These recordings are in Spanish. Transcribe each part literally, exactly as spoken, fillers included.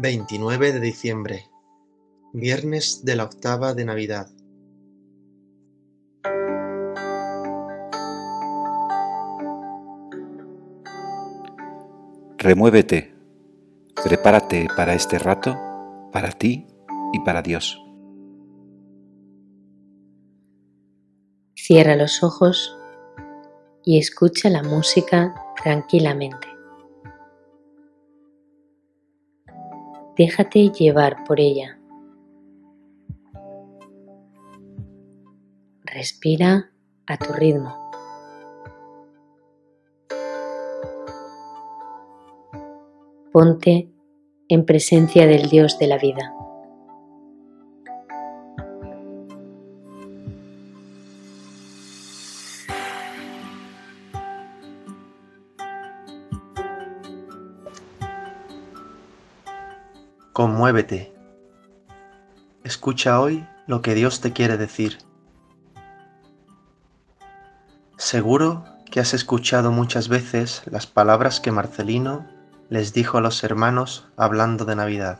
veintinueve de diciembre, viernes de la octava de Navidad. Remuévete, prepárate para este rato, para ti y para Dios. Cierra los ojos y escucha la música tranquilamente. Déjate llevar por ella. Respira a tu ritmo. Ponte en presencia del Dios de la vida. Conmuévete. Escucha hoy lo que Dios te quiere decir. Seguro que has escuchado muchas veces las palabras que Marcelino les dijo a los hermanos hablando de Navidad.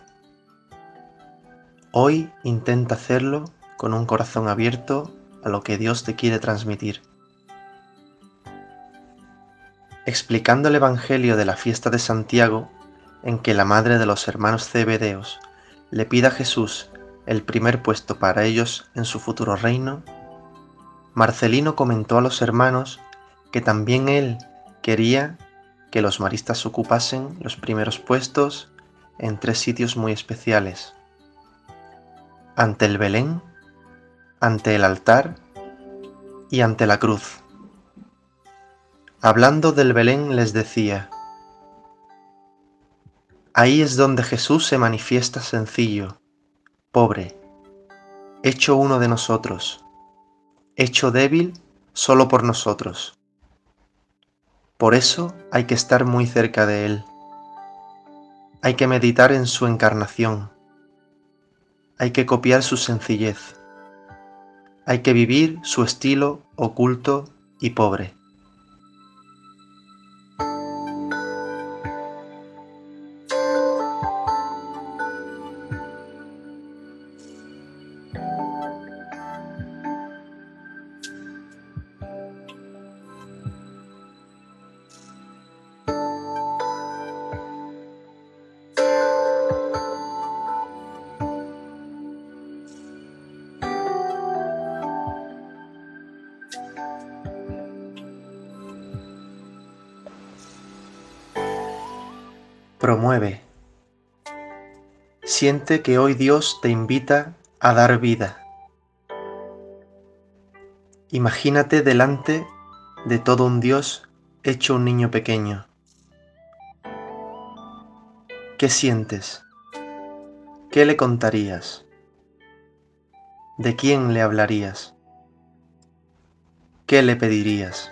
Hoy intenta hacerlo con un corazón abierto a lo que Dios te quiere transmitir. Explicando el Evangelio de la fiesta de Santiago, en que la madre de los hermanos Zebedeos le pide a Jesús el primer puesto para ellos en su futuro reino, Marcelino comentó a los hermanos que también él quería que los maristas ocupasen los primeros puestos en tres sitios muy especiales: ante el Belén, ante el altar y ante la cruz. Hablando del Belén les decía: ahí es donde Jesús se manifiesta sencillo, pobre, hecho uno de nosotros, hecho débil solo por nosotros. Por eso hay que estar muy cerca de Él. Hay que meditar en su encarnación. Hay que copiar su sencillez. Hay que vivir su estilo oculto y pobre. Promueve. Siente que hoy Dios te invita a dar vida. Imagínate delante de todo un Dios hecho un niño pequeño. ¿Qué sientes? ¿Qué le contarías? ¿De quién le hablarías? ¿Qué le pedirías?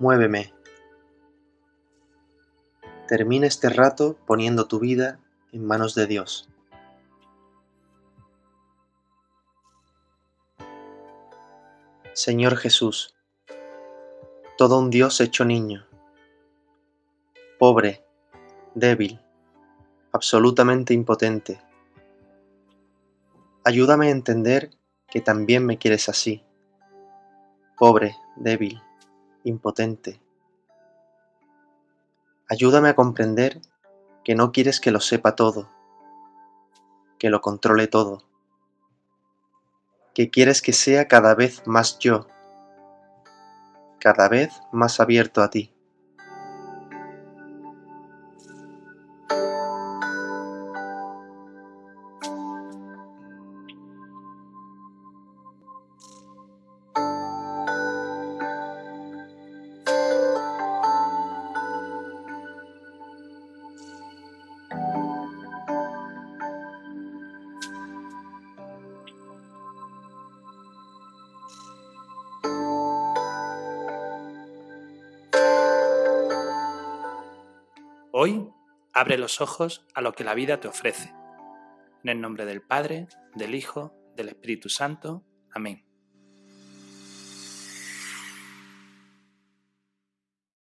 muéveme. Termina este rato poniendo tu vida en manos de Dios. Señor Jesús, todo un Dios hecho niño, pobre, débil, absolutamente impotente. Ayúdame a entender que también me quieres así, pobre, débil, impotente. Ayúdame a comprender que no quieres que lo sepa todo, que lo controle todo, que quieres que sea cada vez más yo, cada vez más abierto a ti. Hoy, abre los ojos a lo que la vida te ofrece. En el nombre del Padre, del Hijo, del Espíritu Santo. Amén.